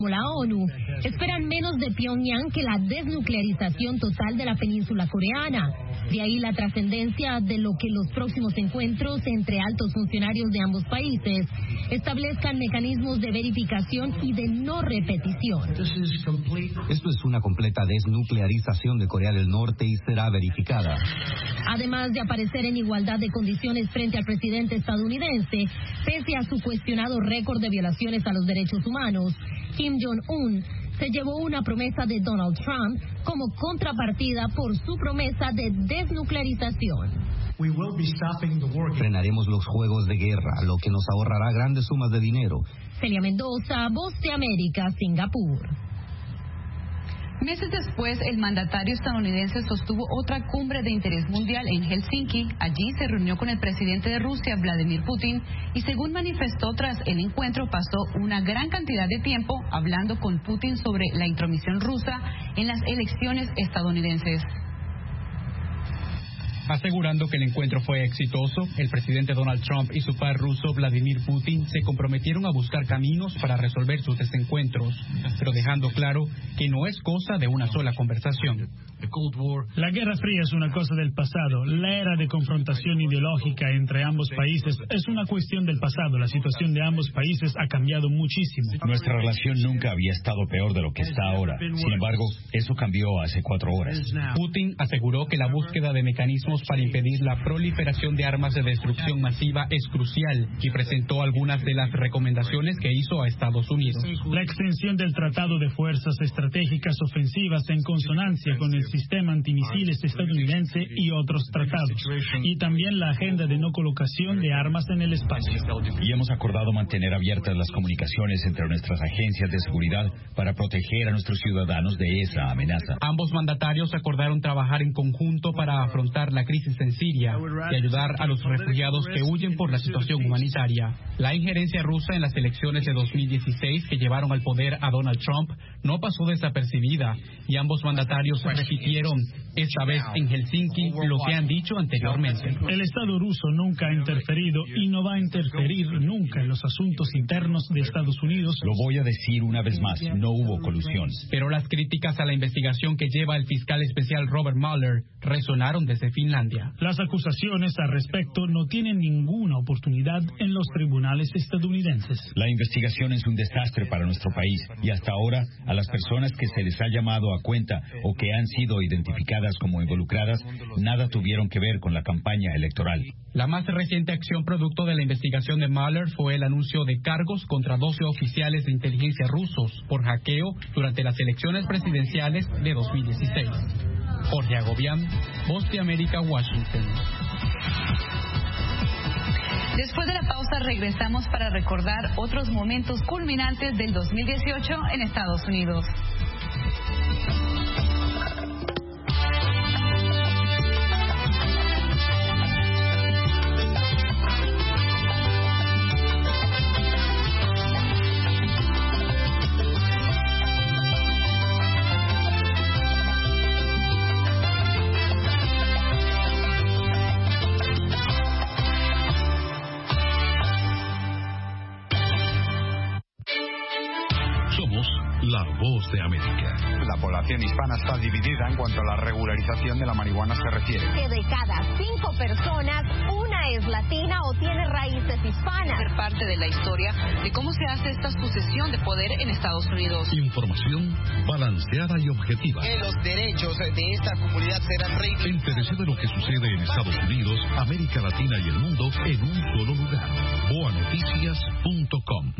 la ONU esperan menos de Pyongyang que la desnuclearización total de la península coreana. De ahí la trascendencia de lo que los próximos encuentros entre altos funcionarios de ambos países establezcan mecanismos de verificación y de no repetición. Esto es una completa desnuclearización de Corea del Norte y será verificada. Además de aparecer en igualdad de condiciones frente al presidente estadounidense, pese a su cuestionado récord de violaciones a los derechos humanos, Kim Jong-un se llevó una promesa de Donald Trump como contrapartida por su promesa de desnuclearización. Frenaremos los juegos de guerra, lo que nos ahorrará grandes sumas de dinero. Celia Mendoza, Voz de América, Singapur. Meses después, el mandatario estadounidense sostuvo otra cumbre de interés mundial en Helsinki. Allí se reunió con el presidente de Rusia, Vladimir Putin, y según manifestó tras el encuentro, pasó una gran cantidad de tiempo hablando con Putin sobre la intromisión rusa en las elecciones estadounidenses. Asegurando que el encuentro fue exitoso, el presidente Donald Trump y su par ruso Vladimir Putin se comprometieron a buscar caminos para resolver sus desencuentros, pero dejando claro que no es cosa de una sola conversación. La Guerra Fría es una cosa del pasado. La era de confrontación ideológica entre ambos países es una cuestión del pasado. La situación de ambos países ha cambiado muchísimo. Nuestra relación nunca había estado peor de lo que está ahora. Sin embargo, eso cambió hace 4 horas. Putin aseguró que la búsqueda de mecanismos para impedir la proliferación de armas de destrucción masiva es crucial y presentó algunas de las recomendaciones que hizo a Estados Unidos. La extensión del Tratado de Fuerzas Estratégicas Ofensivas en consonancia con el sistema antimisiles estadounidense y otros tratados, y también la agenda de no colocación de armas en el espacio. Y hemos acordado mantener abiertas las comunicaciones entre nuestras agencias de seguridad para proteger a nuestros ciudadanos de esa amenaza. Ambos mandatarios acordaron trabajar en conjunto para afrontar la crisis en Siria y ayudar a los refugiados que huyen por la situación humanitaria. La injerencia rusa en las elecciones de 2016 que llevaron al poder a Donald Trump no pasó desapercibida y ambos mandatarios repitieron, esta vez en Helsinki, lo que han dicho anteriormente. El Estado ruso nunca ha interferido y no va a interferir nunca en los asuntos internos de Estados Unidos. Lo voy a decir una vez más, no hubo colusión. Pero las críticas a la investigación que lleva el fiscal especial Robert Mueller resonaron desde Finlandia. Las acusaciones al respecto no tienen ninguna oportunidad en los tribunales estadounidenses. La investigación es un desastre para nuestro país y hasta ahora a las personas que se les ha llamado a cuenta o que han sido identificadas como involucradas, nada tuvieron que ver con la campaña electoral. La más reciente acción producto de la investigación de Mueller fue el anuncio de cargos contra 12 oficiales de inteligencia rusos por hackeo durante las elecciones presidenciales de 2016. Jorge Agobián, Voz de América, Washington. Después de la pausa regresamos para recordar otros momentos culminantes del 2018 en Estados Unidos. La Voz de América. La población hispana está dividida en cuanto a la regularización de la marihuana se refiere. Que de cada 5 personas, una es latina o tiene raíces hispanas. Ser parte de la historia de cómo se hace esta sucesión de poder en Estados Unidos. Información balanceada y objetiva. Que los derechos de esta comunidad serán reivindicados. Entérese de lo que sucede en Estados Unidos, América Latina y el mundo en un solo lugar. boanoticias.com.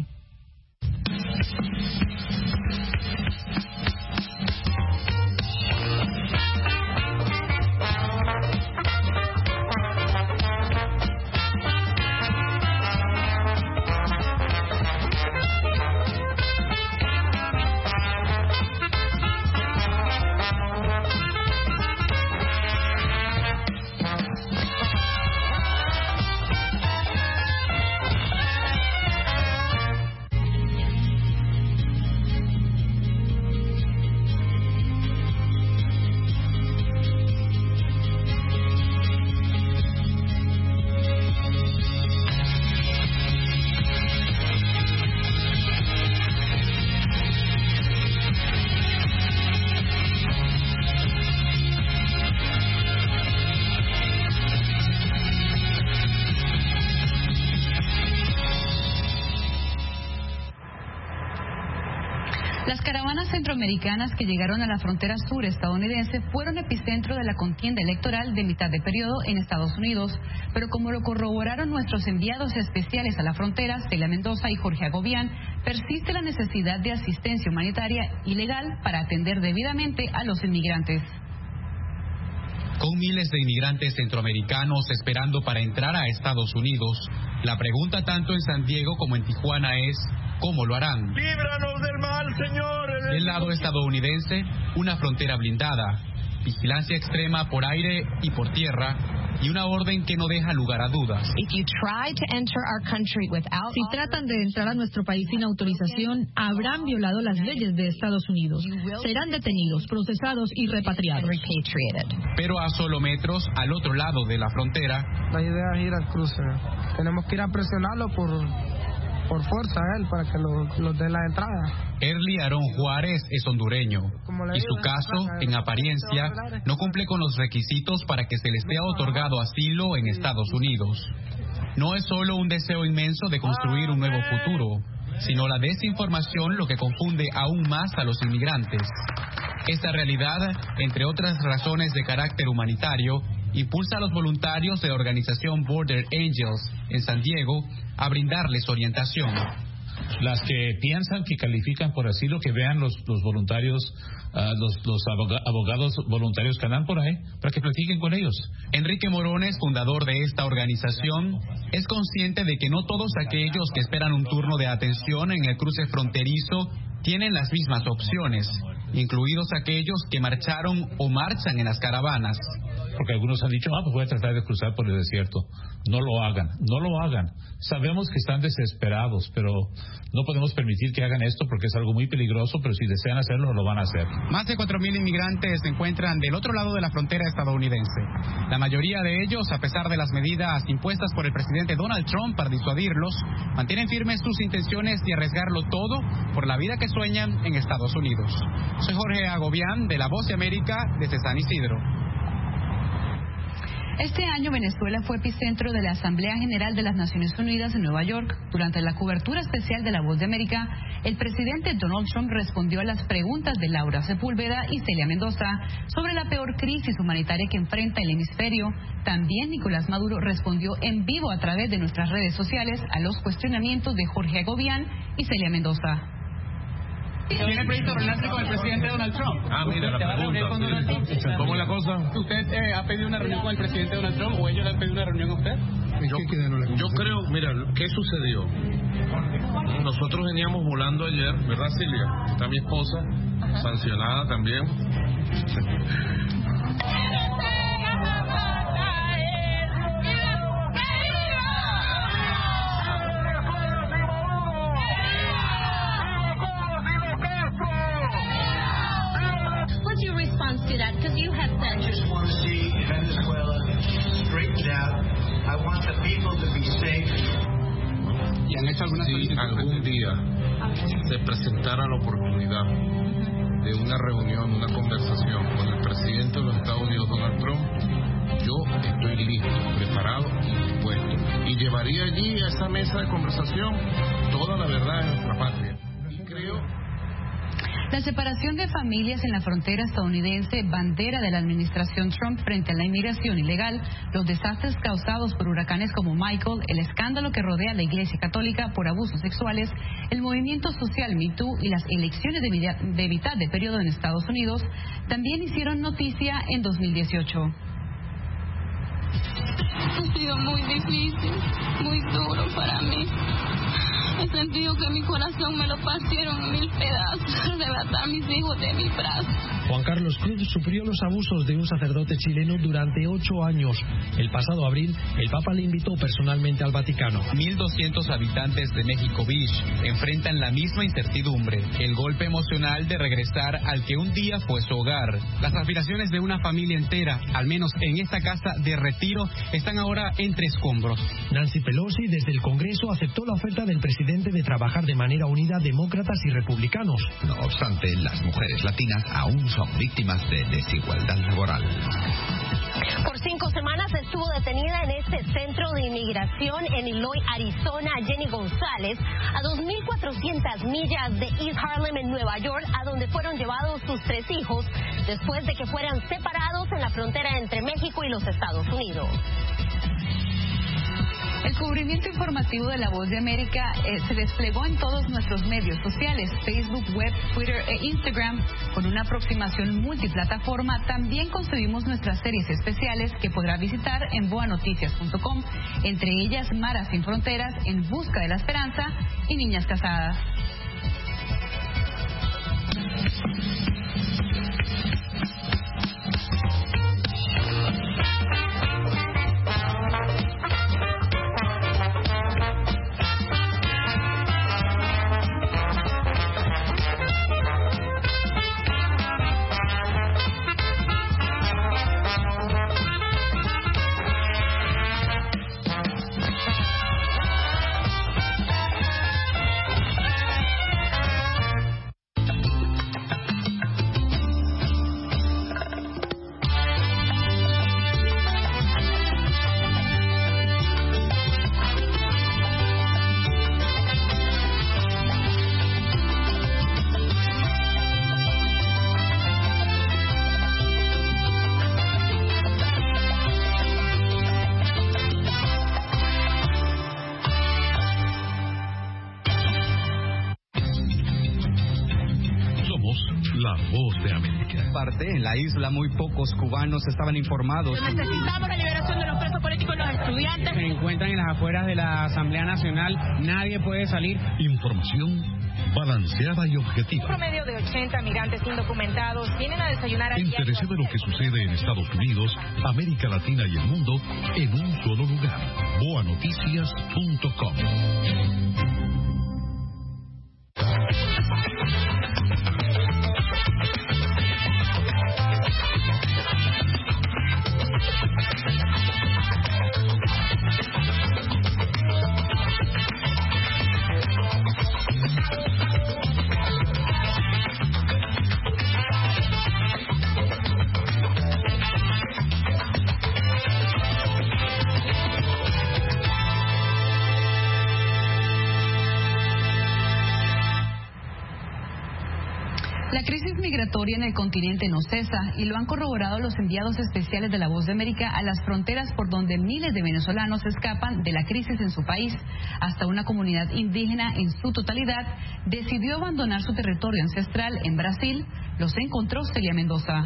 Las caravanas centroamericanas que llegaron a la frontera sur estadounidense fueron epicentro de la contienda electoral de mitad de periodo en Estados Unidos, pero como lo corroboraron nuestros enviados especiales a la frontera, Celia Mendoza y Jorge Agobián, persiste la necesidad de asistencia humanitaria y legal para atender debidamente a los inmigrantes. Con miles de inmigrantes centroamericanos esperando para entrar a Estados Unidos, la pregunta tanto en San Diego como en Tijuana es, ¿cómo lo harán? ¡Líbranos del mal, Señor! Del lado estadounidense, una frontera blindada, vigilancia extrema por aire y por tierra, y una orden que no deja lugar a dudas. Si tratan de entrar a nuestro país sin autorización, habrán violado las leyes de Estados Unidos. Serán detenidos, procesados y repatriados. Pero a solo metros, al otro lado de la frontera, la idea es ir al cruce. Tenemos que ir a presionarlo por fuerza a él para que los dé la entrada. Erly Aarón Juárez es hondureño y su caso, en apariencia, no cumple con los requisitos para que se le sea otorgado asilo en Estados Unidos. No es solo un deseo inmenso de construir un nuevo futuro, sino la desinformación lo que confunde aún más a los inmigrantes. Esta realidad, entre otras razones de carácter humanitario, impulsa a los voluntarios de la organización Border Angels en San Diego a brindarles orientación. Las que piensan que califican por asilo, que vean los voluntarios, los abogados voluntarios que andan por ahí, para que platiquen con ellos. Enrique Morones, fundador de esta organización, es consciente de que no todos aquellos que esperan un turno de atención en el cruce fronterizo tienen las mismas opciones, incluidos aquellos que marcharon o marchan en las caravanas. Porque algunos han dicho, pues voy a tratar de cruzar por el desierto. No lo hagan, no lo hagan. Sabemos que están desesperados, pero no podemos permitir que hagan esto porque es algo muy peligroso, pero si desean hacerlo, lo van a hacer. Más de 4,000 inmigrantes se encuentran del otro lado de la frontera estadounidense. La mayoría de ellos, a pesar de las medidas impuestas por el presidente Donald Trump para disuadirlos, mantienen firmes sus intenciones de arriesgarlo todo por la vida que sueñan en Estados Unidos. Soy Jorge Agobián, de La Voz de América, desde San Isidro. Este año Venezuela fue epicentro de la Asamblea General de las Naciones Unidas en Nueva York. Durante la cobertura especial de La Voz de América, el presidente Donald Trump respondió a las preguntas de Laura Sepúlveda y Celia Mendoza sobre la peor crisis humanitaria que enfrenta el hemisferio. También Nicolás Maduro respondió en vivo a través de nuestras redes sociales a los cuestionamientos de Jorge Agobián y Celia Mendoza. ¿Tiene previsto reunirse con el presidente Donald Trump? Mira la pregunta. ¿Cómo es la cosa? ¿Usted ha pedido una reunión con el presidente Donald Trump o ellos le han pedido una reunión a usted? Yo creo, mira, ¿qué sucedió? Nosotros veníamos volando ayer, ¿verdad, Silvia? Está mi esposa, sancionada también. To that, because you have said. I just want to see Venezuela straightened out. I want the people to be safe. ¿Y han hecho alguna solicitud? Si algún día se presentara la oportunidad de una reunión, una conversación con el presidente de los Estados Unidos, Donald Trump, yo estoy listo, preparado y dispuesto. Y llevaría allí a esa mesa de conversación toda la verdad de nuestra patria. Creo. La separación de familias en la frontera estadounidense, bandera de la administración Trump frente a la inmigración ilegal, los desastres causados por huracanes como Michael, el escándalo que rodea a la Iglesia Católica por abusos sexuales, el movimiento social Me Too y las elecciones de mitad de periodo en Estados Unidos también hicieron noticia en 2018. Ha sido muy difícil, muy duro para mí. He sentido que mi corazón me lo partieron en 1000 pedazos, arrebatar a mis hijos de mi brazo. Juan Carlos Cruz sufrió los abusos de un sacerdote chileno durante 8 años. El pasado abril, el Papa le invitó personalmente al Vaticano. 1,200 habitantes de México Beach enfrentan la misma incertidumbre, el golpe emocional de regresar al que un día fue su hogar. Las aspiraciones de una familia entera, al menos en esta casa de retiro, están ahora entre escombros. Nancy Pelosi, desde el Congreso, aceptó la oferta del presidente de trabajar de manera unida demócratas y republicanos. No obstante, las mujeres latinas aún son víctimas de desigualdad laboral. Por 5 semanas estuvo detenida en este centro de inmigración en Eloy, Arizona, Jenny González, a 2.400 millas de East Harlem en Nueva York, a donde fueron llevados sus 3 hijos después de que fueran separados en la frontera entre México y los Estados Unidos. El cubrimiento informativo de La Voz de América se desplegó en todos nuestros medios sociales, Facebook, web, Twitter e Instagram. Con una aproximación multiplataforma, también concebimos nuestras series especiales que podrá visitar en boanoticias.com, entre ellas Mara Sin Fronteras, En Busca de la Esperanza y Niñas Casadas. La Voz de América. En la isla muy pocos cubanos estaban informados. Necesitamos la liberación de los presos políticos y los estudiantes. Se encuentran en las afueras de la Asamblea Nacional. Nadie puede salir. Información balanceada y objetiva. Un promedio de 80 migrantes indocumentados vienen a desayunar aquí. Interese de lo que sucede en Estados Unidos, América Latina y el mundo en un solo lugar. boanoticias.com. La crisis migratoria en el continente no cesa y lo han corroborado los enviados especiales de La Voz de América a las fronteras por donde miles de venezolanos escapan de la crisis en su país. Hasta una comunidad indígena en su totalidad decidió abandonar su territorio ancestral en Brasil. Los encontró Celia Mendoza.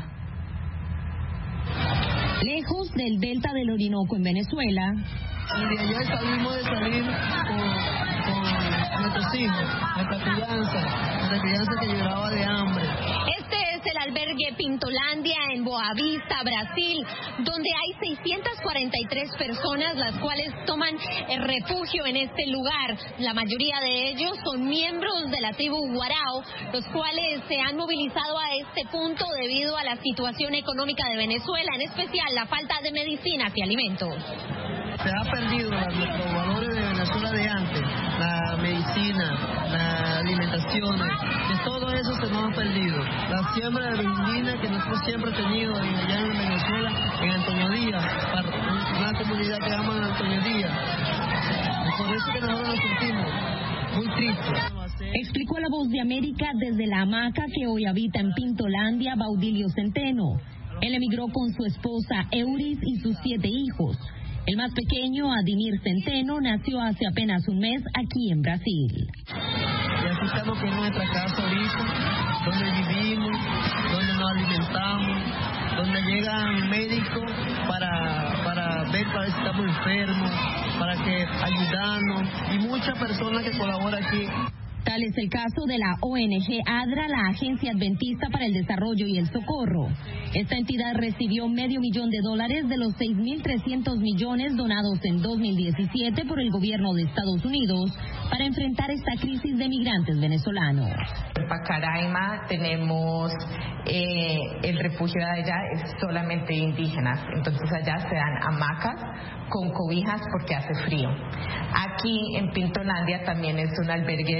Lejos del delta del Orinoco en Venezuela. Y de allá salimos de salir con nuestros hijos, nuestra crianza que lloraba de hambre. Este es el albergue Pintolandia en Boavista, Brasil, donde hay 643 personas las cuales toman refugio en este lugar. La mayoría de ellos son miembros de la tribu Guarao, los cuales se han movilizado a este punto debido a la situación económica de Venezuela, en especial la falta de medicinas y alimentos. Se ha perdido los valores de Venezuela de antes, la medicina, la alimentación, de todo eso se nos ha perdido. La siembra de vendimia que nosotros siempre hemos tenido allá en Venezuela, en Antonio Díaz, una comunidad que llaman Antonio Díaz. Y por eso que nosotros nos sentimos muy tristes. Explicó La Voz de América desde la hamaca que hoy habita en Pintolandia, Baudilio Centeno. Él emigró con su esposa Euris y sus 7 hijos. El más pequeño, Adimir Centeno, nació hace apenas un mes aquí en Brasil. Y así estamos con nuestra casa ahorita, donde vivimos, donde nos alimentamos, donde llegan médicos para ver para si estamos enfermos, para que ayudarnos, y muchas personas que colaboran aquí. Tal es el caso de la ONG ADRA, la Agencia Adventista para el Desarrollo y el Socorro. Esta entidad recibió $500,000 de los 6.300 millones donados en 2017 por el gobierno de Estados Unidos para enfrentar esta crisis de migrantes venezolanos. En Pacaraima tenemos el refugio de allá es solamente indígenas, entonces allá se dan hamacas con cobijas porque hace frío. Aquí en Pintolandia también es un albergue de solamente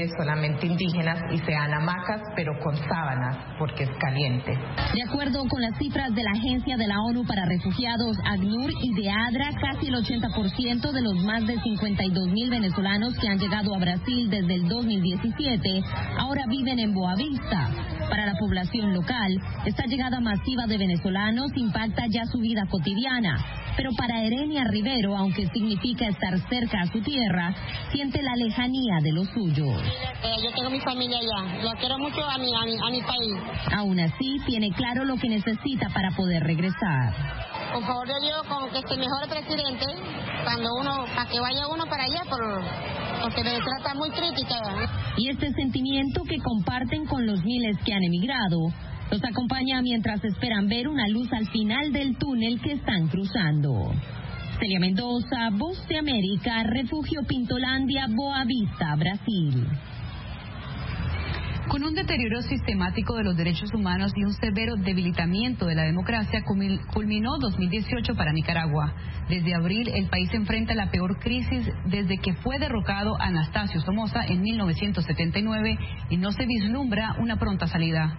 solamente indígenas y sean hamacas, pero con sábanas, porque es caliente. De acuerdo con las cifras de la Agencia de la ONU para Refugiados, ACNUR y de ADRA, casi el 80% de los más de 52.000 venezolanos que han llegado a Brasil desde el 2017 ahora viven en Boavista. Para la población local, esta llegada masiva de venezolanos impacta ya su vida cotidiana, pero para Erenia Rivero, aunque significa estar cerca a su tierra, siente la lejanía de los suyos. Yo tengo mi familia allá, lo quiero mucho a mi país. Aún así, tiene claro lo que necesita para poder regresar. Por favor de Dios, con que se mejore el presidente, para que vaya uno para allá, porque Venezuela está muy crítica. Y este sentimiento que comparten con los miles que han emigrado, los acompaña mientras esperan ver una luz al final del túnel que están cruzando. Celia Mendoza, Voz de América, Refugio Pintolandia, Boavista, Brasil. Con un deterioro sistemático de los derechos humanos y un severo debilitamiento de la democracia, culminó 2018 para Nicaragua. Desde abril, el país enfrenta la peor crisis desde que fue derrocado Anastasio Somoza en 1979 y no se vislumbra una pronta salida.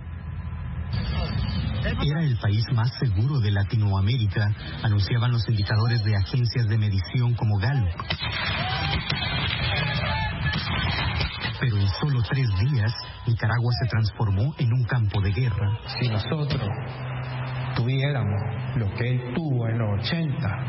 Era el país más seguro de Latinoamérica, anunciaban los indicadores de agencias de medición como Gallup. Pero en solo 3 días, Nicaragua se transformó en un campo de guerra. Si nosotros tuviéramos lo que él tuvo en los 80,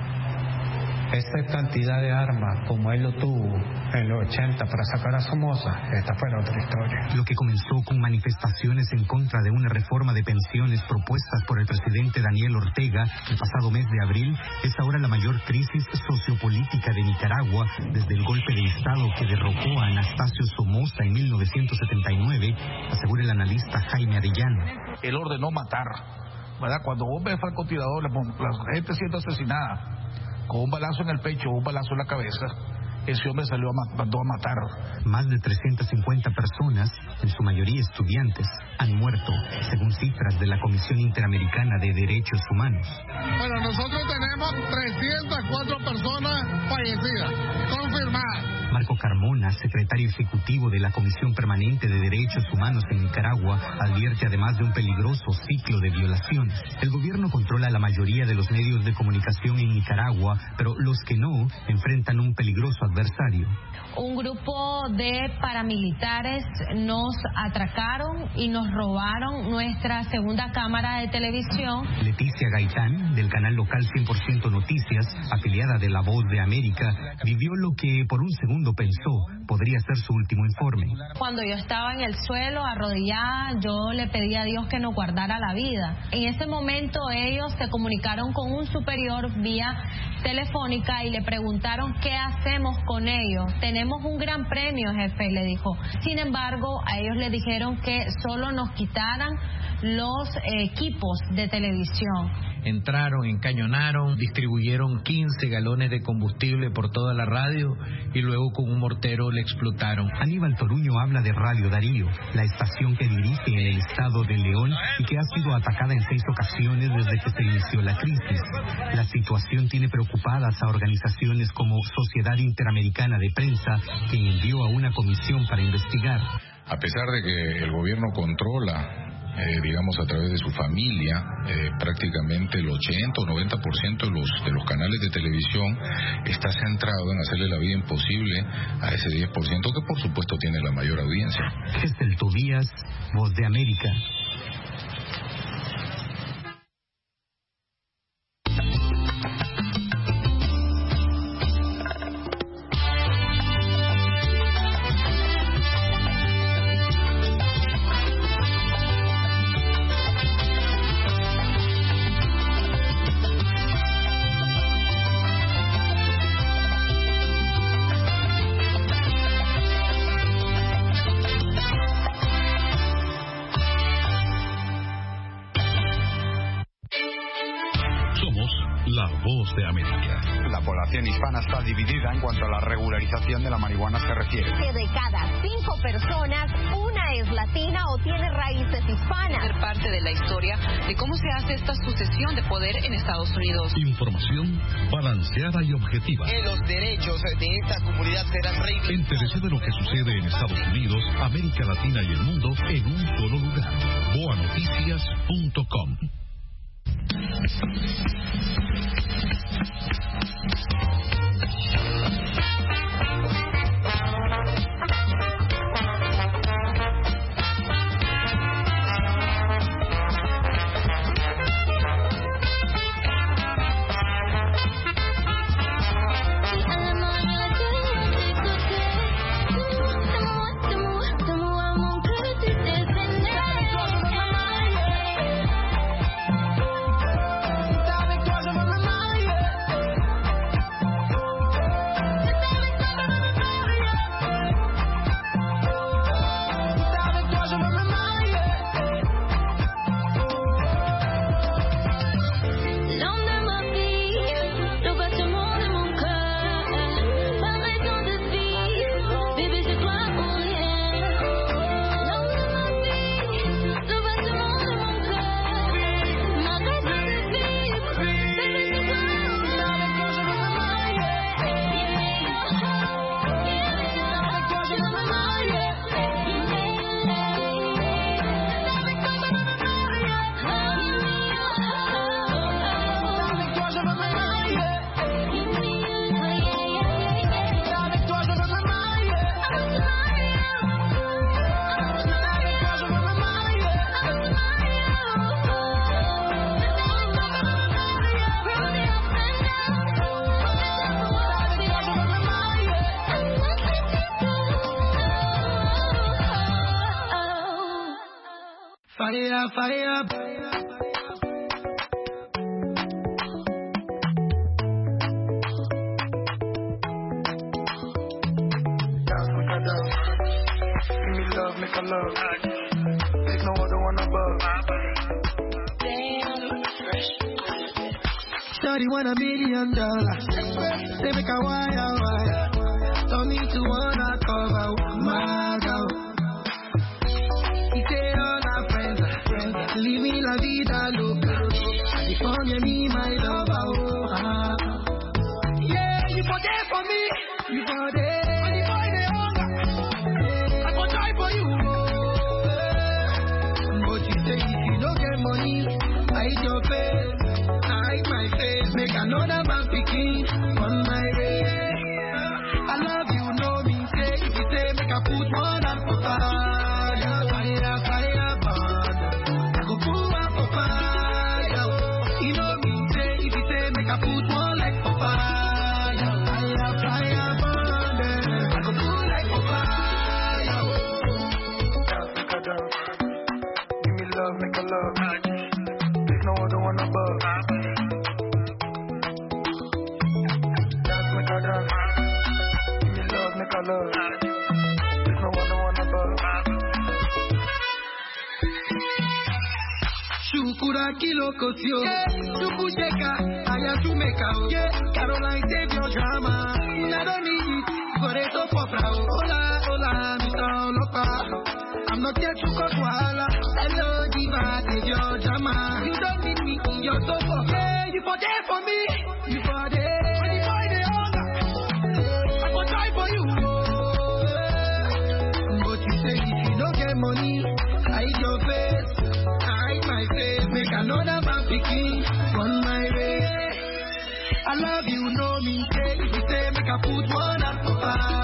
esta cantidad de armas como él lo tuvo en los 80 para sacar a Somoza, esta fuera otra historia. Lo que comenzó con manifestaciones en contra de una reforma de pensiones propuestas por el presidente Daniel Ortega el pasado mes de abril es ahora la mayor crisis sociopolítica de Nicaragua desde el golpe de Estado que derrocó a Anastasio Somoza en 1979, asegura el analista Jaime Arellano. Él ordenó matar, ¿verdad? Cuando vos ves francotiradores, la gente siendo asesinada con un balazo en el pecho o un balazo en la cabeza, ese hombre mandó a matar. Más de 350 personas, en su mayoría estudiantes, han muerto, según cifras de la Comisión Interamericana de Derechos Humanos. Bueno, nosotros tenemos 304 personas fallecidas, confirmadas. Marco Carmona, secretario ejecutivo de la Comisión Permanente de Derechos Humanos en Nicaragua, advierte además de un peligroso ciclo de violaciones. El gobierno controla la mayoría de los medios de comunicación en Nicaragua, pero los que no enfrentan un peligroso adversario. Un grupo de paramilitares nos atracaron y nos robaron nuestra segunda cámara de televisión. Leticia Gaitán, del canal local 100% Noticias, afiliada de La Voz de América, vivió lo que por un segundo pensó podría ser su último informe. Cuando yo estaba en el suelo, arrodillada, yo le pedí a Dios que nos guardara la vida. En ese momento ellos se comunicaron con un superior vía telefónica y le preguntaron qué hacemos con ellos. Tenemos un gran premio, jefe, le dijo. Sin embargo, a ellos le dijeron que solo nos quitaran los equipos de televisión. Entraron, encañonaron, distribuyeron 15 galones de combustible por toda la radio y luego con un mortero le explotaron. Aníbal Toruño habla de Radio Darío, la estación que dirige en el estado de León y que ha sido atacada en 6 ocasiones desde que se inició la crisis. La situación tiene preocupadas a organizaciones como Sociedad Interamericana de Prensa, que envió a una comisión para investigar. A pesar de que el gobierno controla digamos a través de su familia, prácticamente el 80 o 90% de los canales de televisión está centrado en hacerle la vida imposible a ese 10% que por supuesto tiene la mayor audiencia. Gestel Tobías, Voz de América. De América. La población hispana está dividida en cuanto a la regularización de la marihuana se refiere. Que de cada 5 personas, una es latina o tiene raíces hispanas. Ser parte de la historia de cómo se hace esta sucesión de poder en Estados Unidos. Información balanceada y objetiva. Que los derechos de esta comunidad serán reivindicados. Entérese de lo que sucede en Estados Unidos, América Latina y el mundo en un solo lugar. boanoticias.com. Fire. Shawty want $1 million. They make a wire. Don't need to wanna cover my girl. He say all our friends living la vida loca. California me my lover. Yeah, you for there for me. You for there. When you find the hunger, I go try for you. But you say if you don't get money, hide your face. Hide my face. Make another man picking on my way. I love you, no me say. If you say make I put one up for fire, burn. I go put one for fire. You know me say. If you say make I put one like for fire, burn. I go put like for fire. Give me love, make a love. There's no other one above. Dance, make a dance. Give me love, make a love. There's no other one above. Shukura kilo kotio, Shukusheka, Ayatumeka, Caroline save your drama. I don't need it, for it to pop out. Hola, Mr. Olopa. I'm not here to cut wahala. Hello, diva, save your drama. You don't need me, you're so fuck. Yeah, you for there for me, you for there. When you find the hunger, I go try for you. But you say if you don't get money, hide your face. Hide my face, make another man picking on my way. I love you, no me say. If you say make I put one up for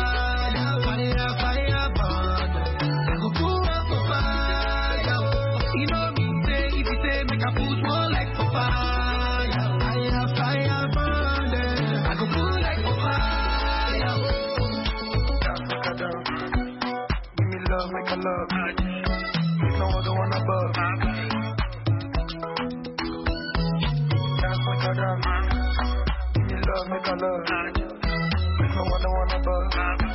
fire, burn. I go put up for fire. You know me say. If you say make I put one like for fire, burn. I go put like for fire. Give me love, make a love. There's no other one above. Dance, make a dance. Give me love, make a love. There's no other one above.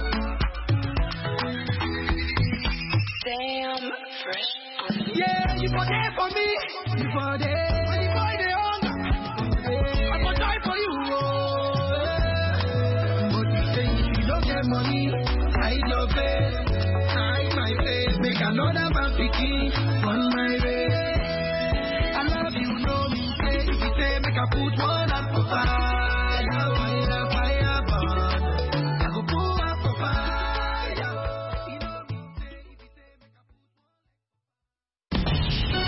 Damn, fresh. Yeah, you for there for me. You for there. When you find the hunger, I go die for you. But you say if you don't get money, hide your face. Hide my face. Make another man picking on my way.